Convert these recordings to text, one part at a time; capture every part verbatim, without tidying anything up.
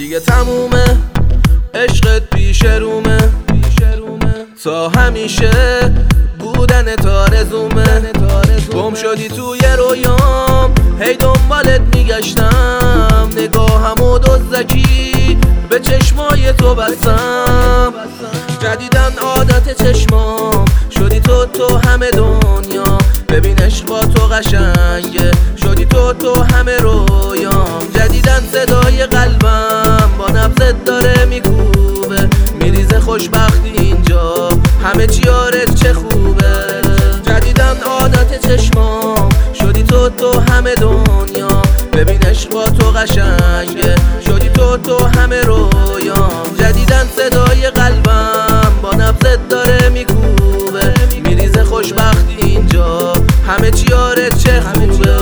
دیگه تمومه، عشقت پیش رومه، تا همیشه بودن تارزومه. گم شدی توی رویام، هی دنبالت میگشتم، نگاهمو دزدکی به چشمای تو بستم. جدیدن عادت چشمام شدی تو تو همه دنیا، ببین عشق با تو قشنگه، شدی تو تو همه رویام. جدیدن صدای قلبم با نبضت داره میکوبه، میریزه خوشبختی اینجا، همه چی آرت چه خوبه. جدیدن عادت چشمام شدی تو تو همه دنیا، ببین عشق با تو قشنگه، شدی تو تو همه رویام. جدیدن صدای قلبم با نبضت داره میکوبه، میریزه خوشبختی اینجا، همه چی آرت چه خوبه.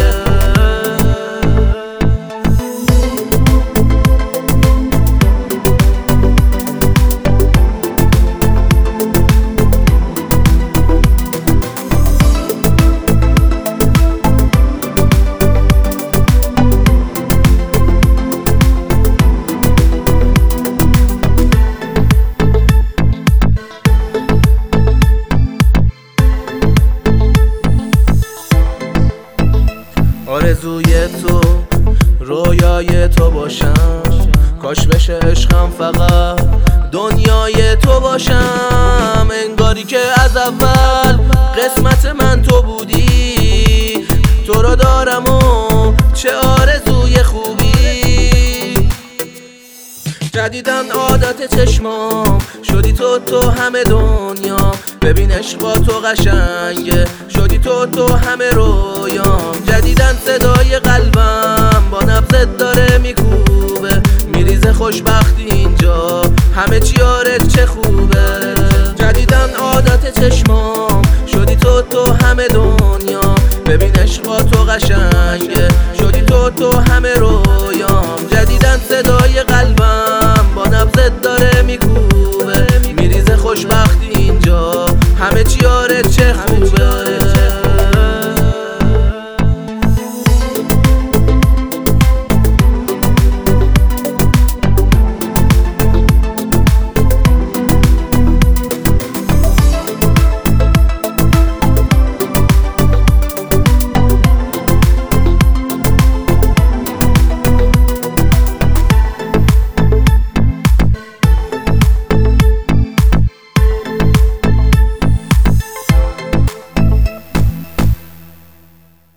آرزوی تو رویای تو باشم، کاش بشه عشقم فقط دنیای تو باشم. انگاری که از اول قسمت من تو بودی، تو رو دارم و چه آرزوی خوبی. جدیدن عادت چشمام شدی تو تو همه دنیا، ببین عشق با تو قشنگه، شدی تو تو همه رویام. جدیدن صدای قلبم با نبضت داره میکوبه، میریزه خوشبختی اینجا، همه چی آرت چه خوبه.